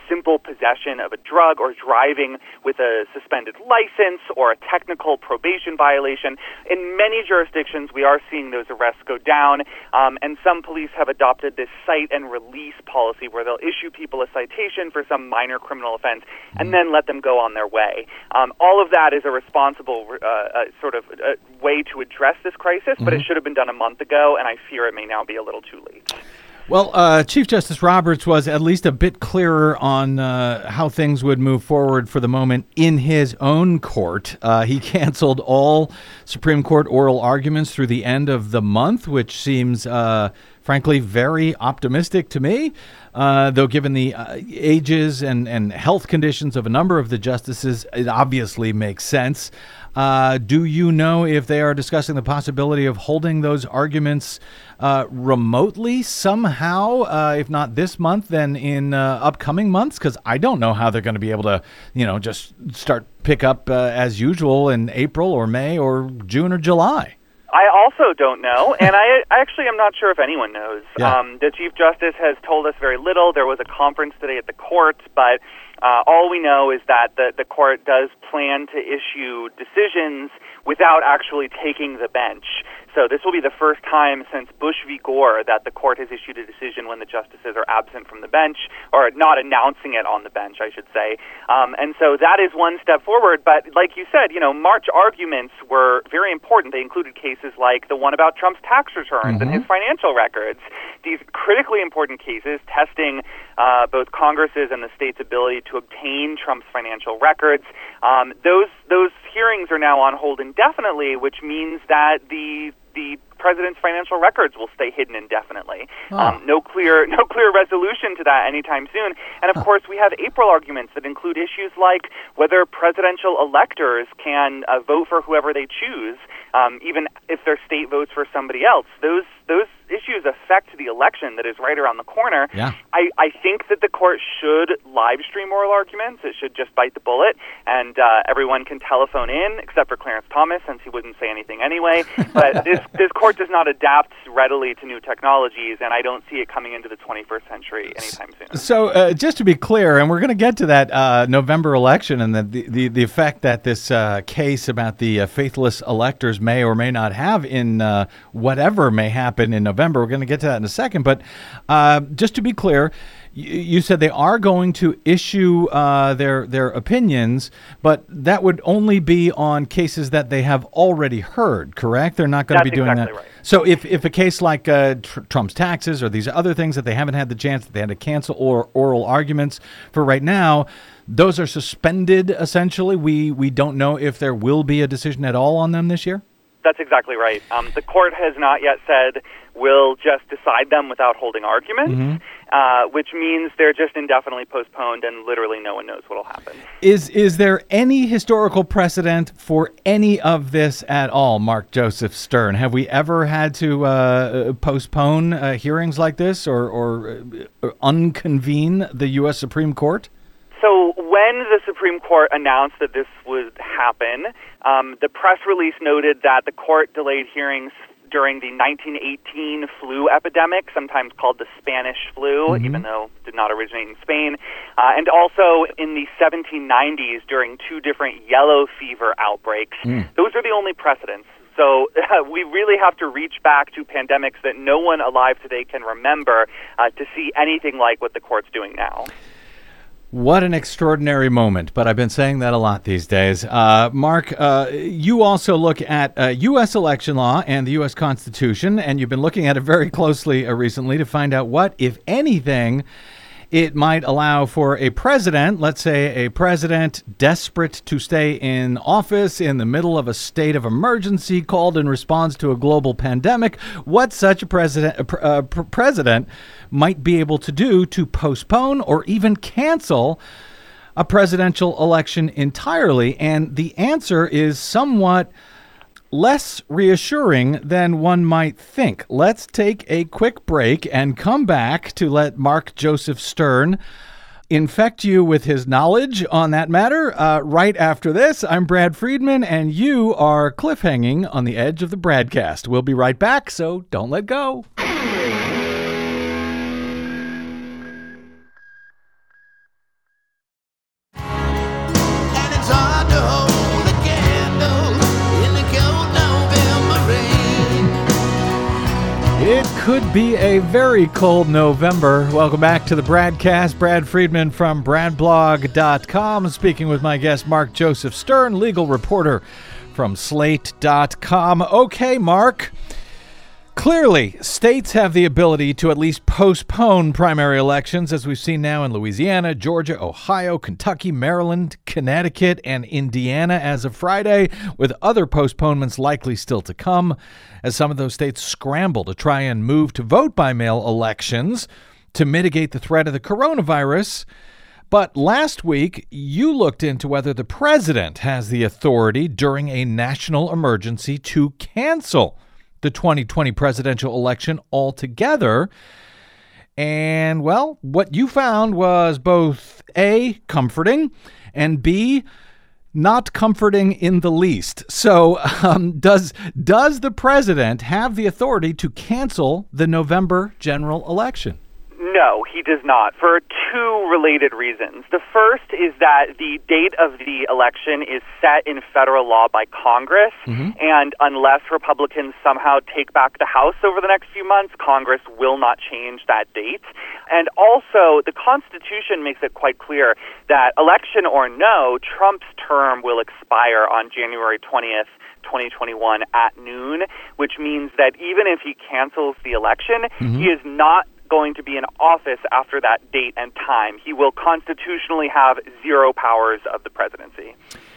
simple possession of a drug or driving with a suspended license or a technical probation violation. In many jurisdictions, we are seeing those arrests go down, um, and some police have adopted this cite and release policy where they'll issue people a citation for some minor criminal offense and then let them go on their way. Um, all of that is a responsible uh, uh, sort of uh, way to address this crisis, mm-hmm. but it should have been done a month ago, and I fear it may now be a little too late. Well, uh, Chief Justice Roberts was at least a bit clearer on uh, how things would move forward for the moment in his own court. Uh, he canceled all Supreme Court oral arguments through the end of the month, which seems, uh, frankly, very optimistic to me. Uh, though given the uh, ages and, and health conditions of a number of the justices, it obviously makes sense. Uh, do you know if they are discussing the possibility of holding those arguments uh, remotely somehow, uh, if not this month, then in uh, upcoming months? Because I don't know how they're going to be able to, you know, just start pick up uh, as usual in April or May or June or July. I also don't know, and I, I actually am not sure if anyone knows. Yeah. Um, the Chief Justice has told us very little. There was a conference today at the court, but uh, all we know is that the, the court does plan to issue decisions without actually taking the bench. So this will be the first time since Bush v. Gore that the court has issued a decision when the justices are absent from the bench, or not announcing it on the bench, I should say. Um, and so that is one step forward. But like you said, you know, March arguments were very important. They included cases like the one about Trump's tax returns mm-hmm. and his financial records. These critically important cases testing uh, both Congress's and the state's ability to obtain Trump's financial records. Um, those those hearings are now on hold indefinitely, which means that the the president's financial records will stay hidden indefinitely. Oh. Um, no clear no clear resolution to that anytime soon. And of course, we have April arguments that include issues like whether presidential electors can uh, vote for whoever they choose, um, even if their state votes for somebody else. Those those issues affect the election that is right around the corner. Yeah. I, I think that the court should live stream oral arguments. It should just bite the bullet, and uh, everyone can telephone in, except for Clarence Thomas, since he wouldn't say anything anyway. But this this court does not adapt readily to new technologies, and I don't see it coming into the twenty-first century anytime soon. So uh, just to be clear, and we're going to get to that uh, November election and the, the, the effect that this uh, case about the uh, faithless electors may or may not have in uh, whatever may happen in November. We're going to get to that in a second. But uh, just to be clear, you said they are going to issue uh, their their opinions, but that would only be on cases that they have already heard, correct? They're not going to be doing exactly that. Right. So if, if a case like uh, tr- Trump's taxes or these other things that they haven't had the chance, that they had to cancel or oral arguments for right now, those are suspended essentially. We we don't know if there will be a decision at all on them this year? That's exactly right. Um, the court has not yet said we'll just decide them without holding arguments, mm-hmm. uh, which means they're just indefinitely postponed and literally no one knows what will happen. Is is there any historical precedent for any of this at all, Mark Joseph Stern? Have we ever had to uh, postpone uh, hearings like this or, or uh, unconvene the U S Supreme Court? So when the Supreme Court announced that this would happen, um, the press release noted that the court delayed hearings during the nineteen eighteen flu epidemic, sometimes called the Spanish flu, mm-hmm. even though it did not originate in Spain, uh, and also in the seventeen nineties during two different yellow fever outbreaks. Mm. Those are the only precedents. So uh, we really have to reach back to pandemics that no one alive today can remember uh, to see anything like what the court's doing now. What an extraordinary moment, but I've been saying that a lot these days. Uh, Mark, uh, you also look at uh, U S election law and the U S Constitution, and you've been looking at it very closely uh, recently to find out what, if anything, it might allow for a president, let's say a president desperate to stay in office in the middle of a state of emergency called in response to a global pandemic, what such a president, uh, uh, pr- president might be able to do to postpone or even cancel a presidential election entirely. And the answer is somewhat less reassuring than one might think. Let's take a quick break and come back to let Mark Joseph Stern infect you with his knowledge on that matter. Uh, right after this, I'm Brad Friedman, and you are cliffhanging on the edge of the Bradcast. We'll be right back, so don't let go. could be a very cold November. Welcome back to the Bradcast. Brad Friedman from brad blog dot com, speaking with my guest Mark Joseph Stern, legal reporter from slate dot com. Okay, Mark. Clearly, states have the ability to at least postpone primary elections, as we've seen now in Louisiana, Georgia, Ohio, Kentucky, Maryland, Connecticut, and Indiana as of Friday, with other postponements likely still to come, as some of those states scramble to try and move to vote-by-mail elections to mitigate the threat of the coronavirus. But last week, you looked into whether the president has the authority during a national emergency to cancel the twenty twenty presidential election altogether. And, well, what you found was both A, comforting, and B, not comforting in the least. So um, does does the president have the authority to cancel the November general election? No, he does not, for two related reasons. The first is that the date of the election is set in federal law by Congress, mm-hmm. and unless Republicans somehow take back the House over the next few months, Congress will not change that date. And also, the Constitution makes it quite clear that, election or no, Trump's term will expire on January twentieth, twenty twenty-one at noon, which means that even if he cancels the election, mm-hmm. he is not going to be in office after that date and time. He will constitutionally have zero powers of the presidency.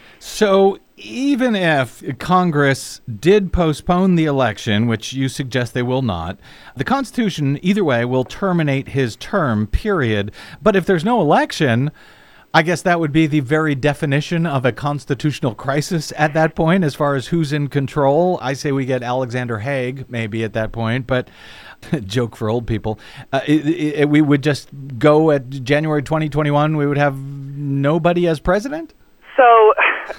So even if Congress did postpone the election, which you suggest they will not, the Constitution either way will terminate his term, period. But if there's no election, I guess that would be the very definition of a constitutional crisis at that point, as far as who's in control. I say we get Alexander Haig maybe at that point, but joke for old people. Uh, it, it, we would just go at January twenty twenty-one, we would have nobody as president? So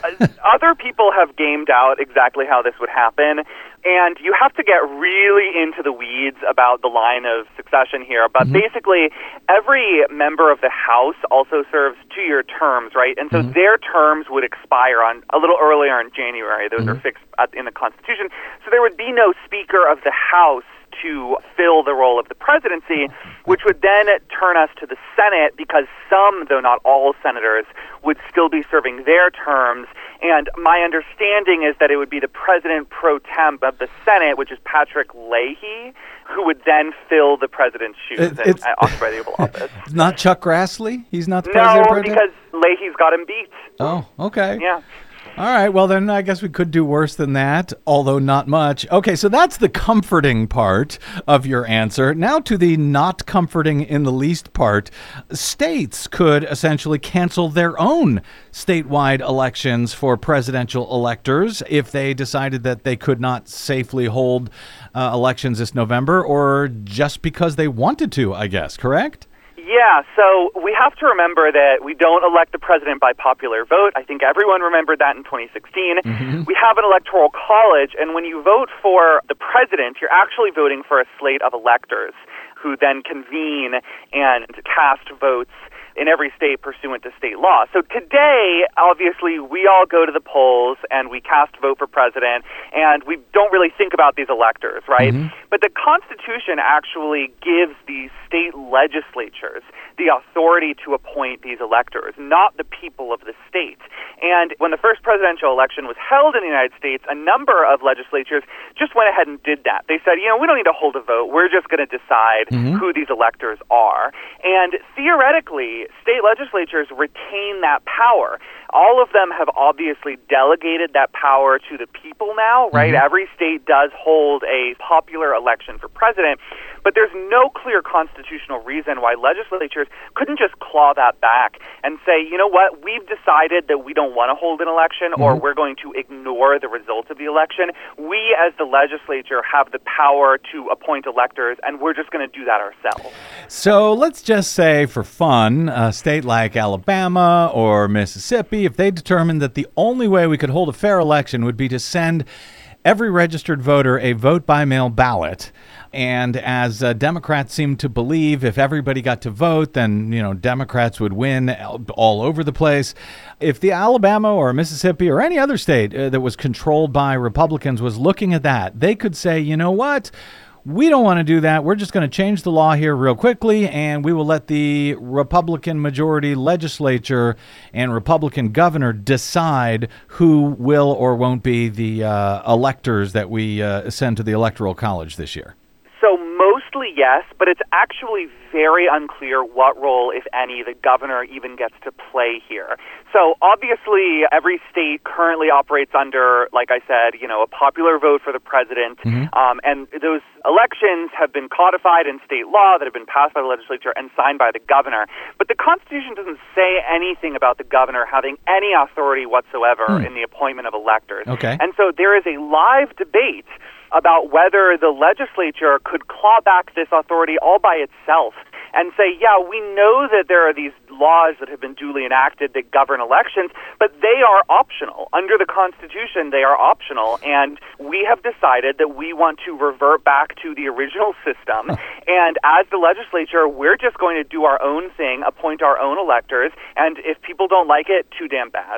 other people have gamed out exactly how this would happen, and you have to get really into the weeds about the line of succession here. But mm-hmm. basically, every member of the House also serves two-year terms, right? And so mm-hmm. their terms would expire on a little earlier in January. Those mm-hmm. are fixed at, in the Constitution. So there would be no Speaker of the House to fill the role of the presidency, which would then turn us to the Senate, because some, though not all, senators would still be serving their terms. And my understanding is that it would be the president pro tem of the Senate, which is Patrick Leahy, who would then fill the president's shoes it, and uh, occupy the Oval Office. Not Chuck Grassley? He's not the president? No, because Leahy's got him beat. Oh, okay. Yeah. All right, well, then I guess we could do worse than that, although not much. Okay, so that's the comforting part of your answer. Now to the not comforting in the least part. States could essentially cancel their own statewide elections for presidential electors if they decided that they could not safely hold uh, elections this November, or just because they wanted to, I guess, correct? Yeah, so we have to remember that we don't elect the president by popular vote. I think everyone remembered that in twenty sixteen. Mm-hmm. We have an electoral college, and when you vote for the president, you're actually voting for a slate of electors who then convene and cast votes in every state pursuant to state law. So today, obviously, we all go to the polls and we cast vote for president, and we don't really think about these electors, right? Mm-hmm. But the Constitution actually gives the state legislatures the authority to appoint these electors, not the people of the state. And when the first presidential election was held in the United States, a number of legislatures just went ahead and did that. They said, you know, we don't need to hold a vote. We're just going to decide mm-hmm. who these electors are. And theoretically, state legislatures retain that power. All of them have obviously delegated that power to the people now, right? Mm-hmm. Every state does hold a popular election for president, but there's no clear constitutional reason why legislatures couldn't just claw that back and say, you know what, we've decided that we don't want to hold an election, mm-hmm. or we're going to ignore the results of the election. We, as the legislature, have the power to appoint electors, and we're just going to do that ourselves. So let's just say, for fun, a state like Alabama or Mississippi, if they determined that the only way we could hold a fair election would be to send every registered voter a vote-by-mail ballot. And as uh, Democrats seem to believe, if everybody got to vote, then, you know, Democrats would win all over the place. If the Alabama or Mississippi or any other state uh, that was controlled by Republicans was looking at that, they could say, you know what? We don't want to do that. We're just going to change the law here real quickly, and we will let the Republican majority legislature and Republican governor decide who will or won't be the uh, electors that we uh, send to the Electoral College this year. So mostly yes, but it's actually very unclear what role, if any, the governor even gets to play here. So obviously every state currently operates under, like I said, you know, a popular vote for the president, mm-hmm. um, and those elections have been codified in state law that have been passed by the legislature and signed by the governor. But the Constitution doesn't say anything about the governor having any authority whatsoever mm. in the appointment of electors. Okay. And so there is a live debate about whether the legislature could claw back this authority all by itself and say, yeah, we know that there are these laws that have been duly enacted that govern elections, but they are optional. Under the Constitution, they are optional, and we have decided that we want to revert back to the original system, and as the legislature, we're just going to do our own thing, appoint our own electors, and if people don't like it, too damn bad.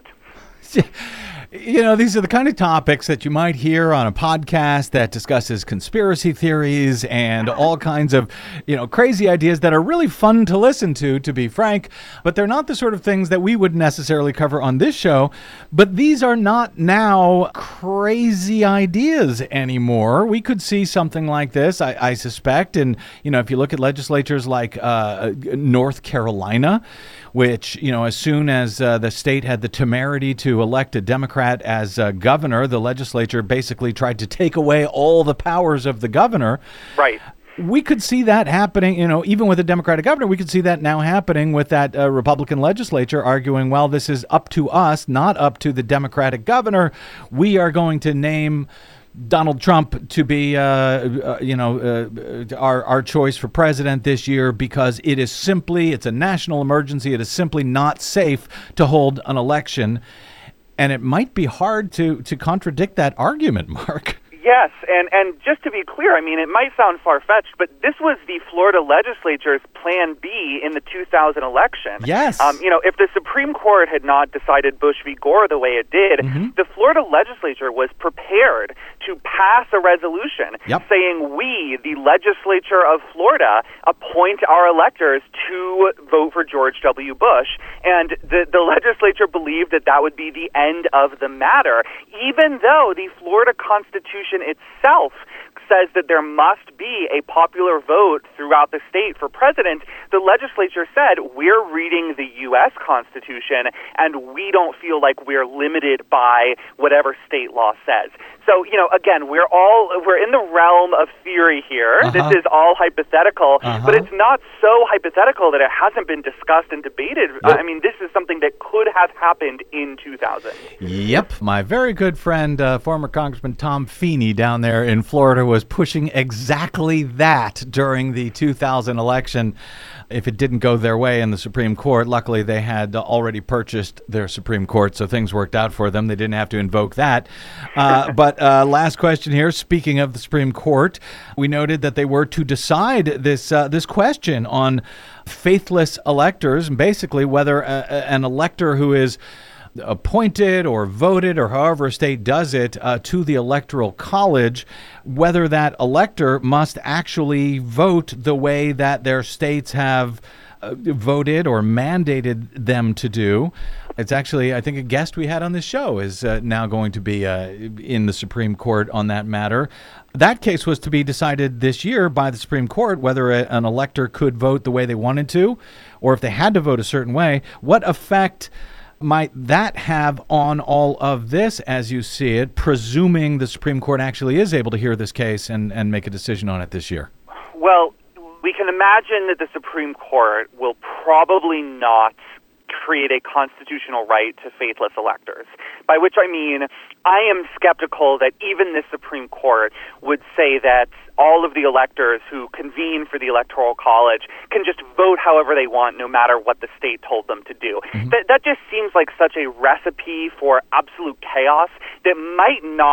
You know, these are the kind of topics that you might hear on a podcast that discusses conspiracy theories and all kinds of, you know, crazy ideas that are really fun to listen to, to be frank, but they're not the sort of things that we would necessarily cover on this show. But these are not now crazy ideas anymore. We could see something like this, I, I suspect. And, you know, if you look at legislatures like uh, North Carolina, which, you know, as soon as uh, the state had the temerity to elect a Democrat as uh, governor, the legislature basically tried to take away all the powers of the governor. Right. We could see that happening, you know, even with a Democratic governor, we could see that now happening with that uh, Republican legislature arguing, well, this is up to us, not up to the Democratic governor. We are going to name Donald Trump to be, uh, uh, you know, uh, our our choice for president this year because it is simply, it's a national emergency. It is simply not safe to hold an election. And it might be hard to, to contradict that argument, Mark. Yes, and, and just to be clear, I mean, it might sound far-fetched, but this was the Florida legislature's plan B in the two thousand election. Yes. Um, you know, if the Supreme Court had not decided Bush v. Gore the way it did, mm-hmm. the Florida legislature was prepared to pass a resolution yep. saying we, the legislature of Florida, appoint our electors to vote for George W. Bush. And the, the legislature believed that that would be the end of the matter, even though the Florida Constitution itself says that there must be a popular vote throughout the state for president. The legislature said, we're reading the U S Constitution, and we don't feel like we're limited by whatever state law says. So, you know, again, we're all, we're in the realm of theory here. Uh-huh. This is all hypothetical, uh-huh. but it's not so hypothetical that it hasn't been discussed and debated. Yep. I mean, this is something that could have happened in two thousand. Yep. My very good friend, uh, former Congressman Tom Feeney down there in Florida was pushing exactly that during the two thousand election. If it didn't go their way in the Supreme Court, luckily they had already purchased their Supreme Court, so things worked out for them. They didn't have to invoke that. Uh, but uh, last question here. Speaking of the Supreme Court, we noted that they were to decide this uh, this question on faithless electors, and basically whether a, a, an elector who is appointed or voted or however a state does it uh, to the Electoral College, whether that elector must actually vote the way that their states have uh, voted or mandated them to do. It's actually, I think, a guest we had on this show is uh, now going to be uh, in the Supreme Court on that matter. That case was to be decided this year by the Supreme Court, whether a, an elector could vote the way they wanted to, or if they had to vote a certain way. What effect might that have on all of this as you see it, presuming the Supreme Court actually is able to hear this case and, and make a decision on it this year? Well, we can imagine that the Supreme Court will probably not create a constitutional right to faithless electors, by which I mean I am skeptical that even the Supreme Court would say that all of the electors who convene for the Electoral College can just vote however they want, no matter what the state told them to do. Mm-hmm. That, that just seems like such a recipe for absolute chaos that might not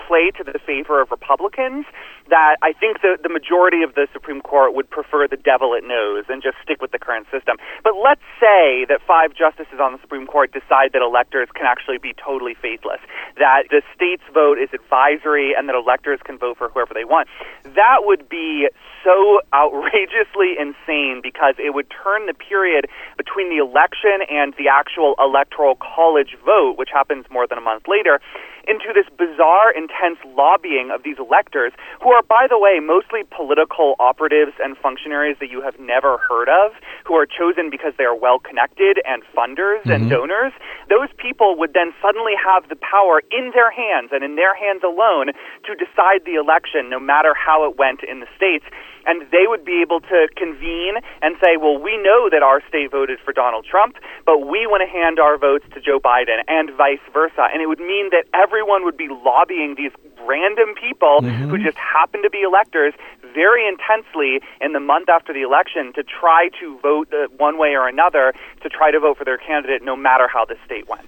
play to the favor of Republicans, that I think the, the majority of the Supreme Court would prefer the devil it knows and just stick with the current system. But let's say that five justices on the Supreme Court decide that electors can actually be totally faithless, that the state's vote is advisory and that electors can vote for whoever they want. That would be so outrageously insane because it would turn the period between the election and the actual electoral college vote, which happens more than a month later, into this bizarre, intense lobbying of these electors, who are, by the way, mostly political operatives and functionaries that you have never heard of, who are chosen because they are well-connected and funders mm-hmm. and donors. Those people would then suddenly have the power in their hands and in their hands alone to decide the election, no matter how it went in the states. And they would be able to convene and say, well, we know that our state voted for Donald Trump, but we want to hand our votes to Joe Biden, and vice versa. And it would mean that everyone would be lobbying these random people mm-hmm. who just happen to be electors very intensely in the month after the election to try to vote uh, one way or another, to try to vote for their candidate no matter how the state went.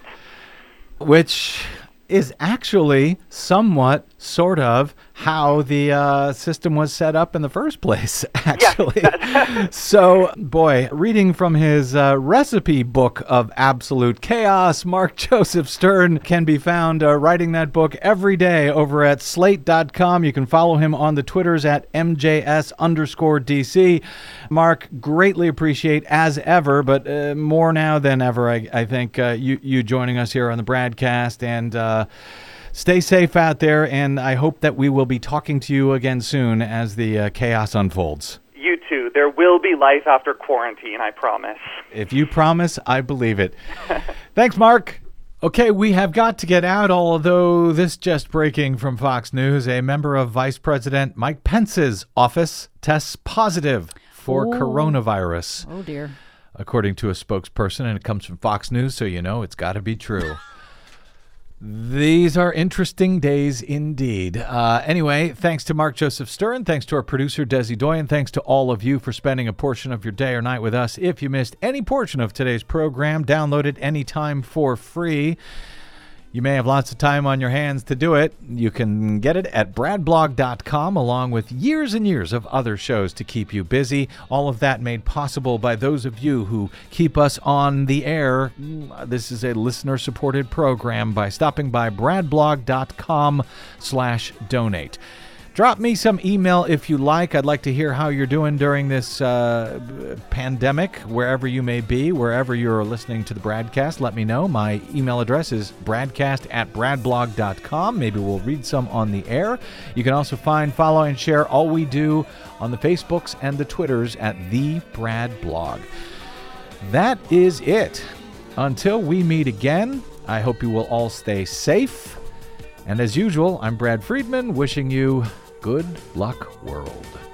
Which is actually somewhat, sort of, how the uh, system was set up in the first place, actually. Yes. So, boy, reading from his uh, recipe book of absolute chaos, Mark Joseph Stern can be found uh, writing that book every day over at slate dot com. You can follow him on the Twitters at M J S underscore D C. Mark, greatly appreciate, as ever, but uh, more now than ever, I, I think, uh, you, you joining us here on the Bradcast, and uh, stay safe out there, and I hope that we will be talking to you again soon as the uh, chaos unfolds. You too. There will be life after quarantine, I promise. If you promise, I believe it. Thanks, Mark. Okay, we have got to get out, although this just breaking from Fox News. A member of Vice President Mike Pence's office tests positive for oh. coronavirus. Oh, dear. According to a spokesperson, and it comes from Fox News, so you know it's got to be true. These are interesting days indeed. Uh, anyway, thanks to Mark Joseph Stern. Thanks to our producer, Desi Doyen. Thanks to all of you for spending a portion of your day or night with us. If you missed any portion of today's program, download it anytime for free. You may have lots of time on your hands to do it. You can get it at brad blog dot com, along with years and years of other shows to keep you busy. All of that made possible by those of you who keep us on the air. This is a listener-supported program by stopping by brad blog dot com slash donate. Drop me some email if you like. I'd like to hear how you're doing during this uh, pandemic, wherever you may be, wherever you're listening to the Bradcast. Let me know. My email address is bradcast at brad blog dot com. Maybe we'll read some on the air. You can also find, follow, and share all we do on the Facebooks and the Twitters at The Brad Blog. That is it. Until we meet again, I hope you will all stay safe. And as usual, I'm Brad Friedman, wishing you good luck, world.